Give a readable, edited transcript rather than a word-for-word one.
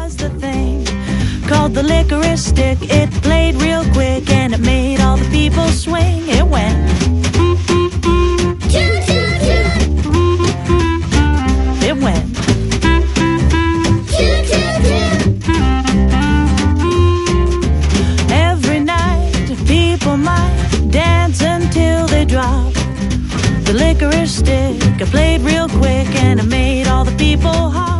was the thing called the licorice stick. It played real quick and it made all the people swing. It went toot, toot, toot. It went toot, toot, toot. Every night people might dance until they drop. The licorice stick, it played real quick and it made all the people hop.